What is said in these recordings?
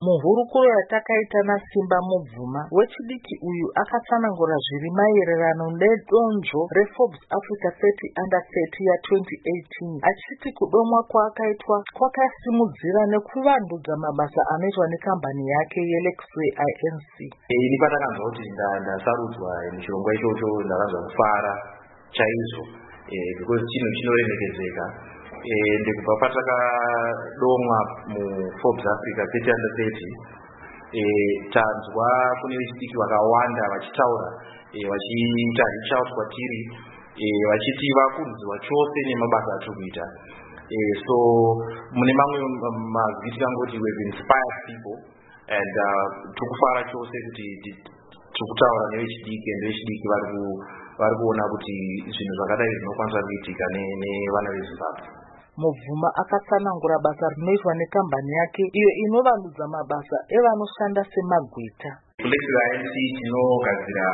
Muhurukuro yatakaita naSimba Mubvuma, wechidiki uyu akatsanangura zviri maererano nedonzvo reForbes Africa 30 Under 30 ya2018, achiti kudomwa kwaakaitwa kwakasimudzira nekuvandudza mabasa anoitwa nekambani yake yeLexway Inc. Ini patakanzwa kuti ndasarudzwa muchirongwa ichocho ndakanzwa kufara chaizvo because chinhu chinoremekedzeka. Ndikubva patakadomwa muForbes Africa 30 Under 30 tanzwa kune vechidiki vakawanda vachitaura vachiita reach out kwatiri vachiti vakunzwa chose nemabasa atiri kuita. So mune mamwe mazwi tikangoti we've inspired people and tikufara chose kuti tikutaura nevechidiki and vechidiki vari kuona kuti zvinhu zvakadai zvinokwanisa kuitika nevana veZimbabwe. Mubvuma akatsanangura basa rinoitwa nekambani yake iyo inovandudza mabasa evanoshanda semagwita. Lexway Inc. tinogadzira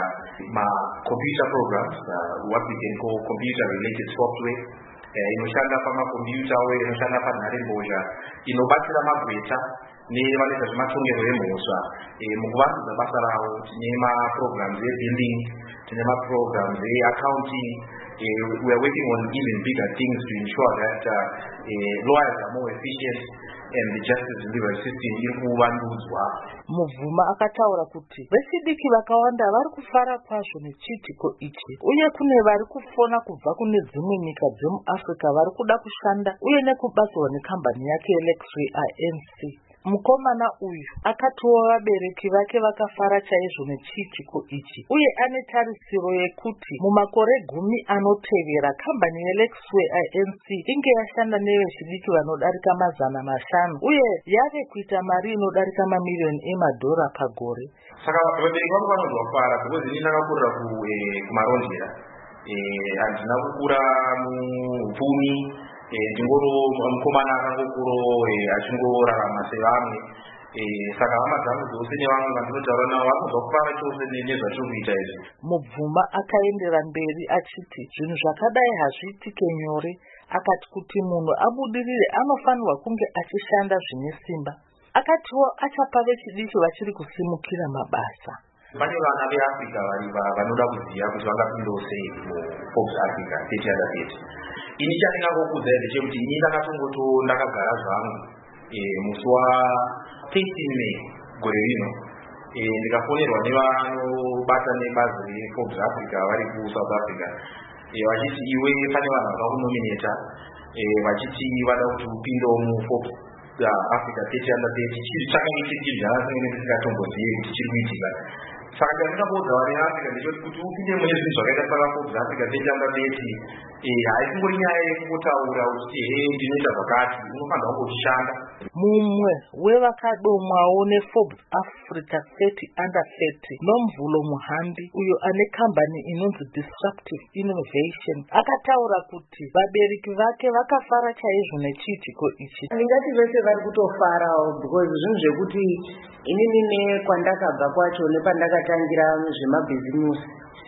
computer programs, what we can call computer related software, inoshanda pamakombiyuta uye inoshanda panharembozha inobatsira magweta nevanoita zvematongerwo emhosva mukuvandudza basa ravo. Tine maprograms ebuilding, tine maprograms eaccounting. We are working on even bigger things to ensure that lawyers are more efficient and the justice delivery system iri kuvandudzwa. Mubvuma akataura kuti vechidiki vakawanda vari kufara kwazvo nechiitiko ichi, uye kune vari kufona kubva kune dzimwe nyika dzemuAfrica vari kuda kushanda uye nekubatsirwa nekambani yake yeLexway Inc. Mukomana uyu akatiwo vabereki vake vakafara chaizvo nechiitiko ichi, uye ane tarisiro yekuti mumakore 10 anotevera kambani yeLexway Inc. inge yashanda nevechidiki vanodarika 500 uye yave kuita mari inodarika mamiliyoni emadhora pagore. Saka vabereki vangu vanonzwa kufara because ini ndakakurira kumarondera, handina kukura muupfumi. Ndingoro mukomana akangokuro achingorarama sevamwe. Saka hama dzangu dzose nevamwe vandinotaura navo vanonzwa kufara chose nezvatiri kuita izvi. Mubvuma akaendera mberi achiti zvinhu zvakadai hazviitike nyore. Akati kuti munhu abudirire anofanirwa kunge achishanda zvine simba. Akatiwo achapa vechidiki vachiri kusimukira mabasa. Pane vana veAfrica vanoda kuziva kuti vangapindawo sei muForbes Africa 30 Under 30. Ini chandingangokudza ndechekuti ini ndakagara zvangu musi wa13 May gore rino ndikafonerwa nevanobata nebazi reForbes Africa vari kuSouth Africa vachiti iwe pane vanhu vakakunominata vachiti vada kuti upindewo muForbes Africa 30 Under 30. Chiri chakanga chiri zvakasangana ndisingatombozivi kuti chiri kuitika. Saka chandingaudza vari Africa ndechoti kuti upinde mune zvinhu zvakaita sakaForbes Africa 30 Under 30 haisingori nyaya yekutaura uchiti ndinoita zvakati, unofanira kungoshanda. Mumwe wevakadomwawo neForbes Africa 30 Under 30 Nomvulo Muhambi, uyo ane kambani inonzi Disruptive Innovation, akataura kuti vabereki vake vakafara chaizvo nechiitiko ichi. Ndingati vese vari kutofarawo because zvinhu zvekuti inini nekwandakabva kwacho nepandakatangira zvemabhizimusi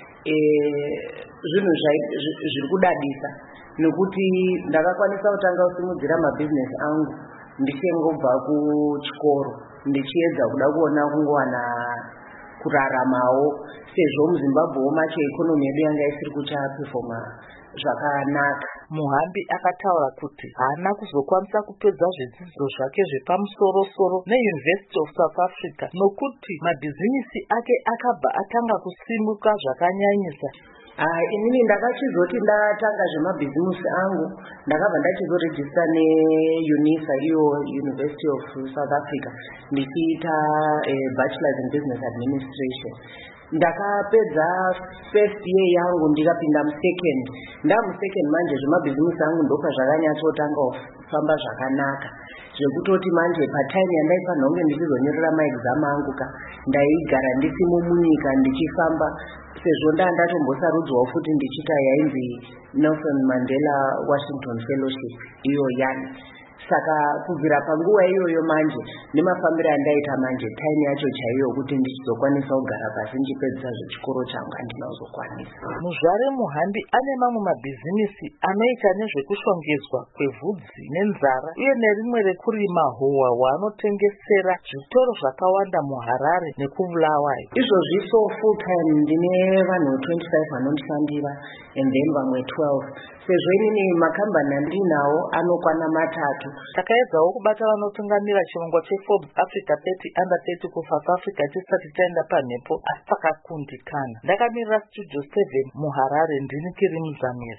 zvinhu zviri kudadisa nekuti ndakakwanisa kutanga kusimudzira mabhizinesi angu ndichingobva kuchikoro ndichiedza kuda kuona kungowana kuraramawo sezvo muZimbabwe macho ikonomi yedu yanga isiri kuchapefoma zvakanaka. Muhambi akataura kuti haana kuzokwanisa kupedza zvidzidzo zvake zvepamusoro-soro neUniversity of South Africa nokuti mabhizinisi ake akabva atanga kusimuka zvakanyanyisa. Inini ndakachizoti ndatanga zvemabhizimusi angu ndakabva ndachizorejista neUNISA, iyo University of South Africa, ndichiita bachelors in business administration. Ndakapedza first year yangu ndikapinda musecond. Ndamusecond manje zvemabhizimusi angu ndopa zvakanyatsotanga kufamba zvakanaka zvekutoti manje patime yandaifanira kunge ndichizonyorera maexam angu ndaigara ndisimo munyika ndichifamba sezvo ndatombosarudzwawo futi ndichiita yainzi Nelson Mandela Washington Fellowship, iyo yani. saka kubvira panguva iyoyo manje nemafambiro andaita manje time yacho chaiyo kuti ndichizokwanisa kugara pasi ndichipedzisa zvechikoro changu handina kuzokwanisa. Muzvare Muhambi ane mamwe mabhizinisi anoita nezvekushongedzwa kwevhudzi nenzara uye nerimwe rekurima hova hwaanotengesera zvitoro zvakawanda muHarare nekuBulawayo. Izvozvi so full time ndine vanhu 25 vanondishandira and then vamwe 12. Sezvo inini makambani andinawo anokwana matatu. Takaedzawo kubata vanotungamira chirongwa cheForbes Africa 30 Under 30 kuSouth Africa tisati taenda pamhepo asi takakundikana. Ndakamirira Studio 7 muHarare ndini Kiri Muzamiri.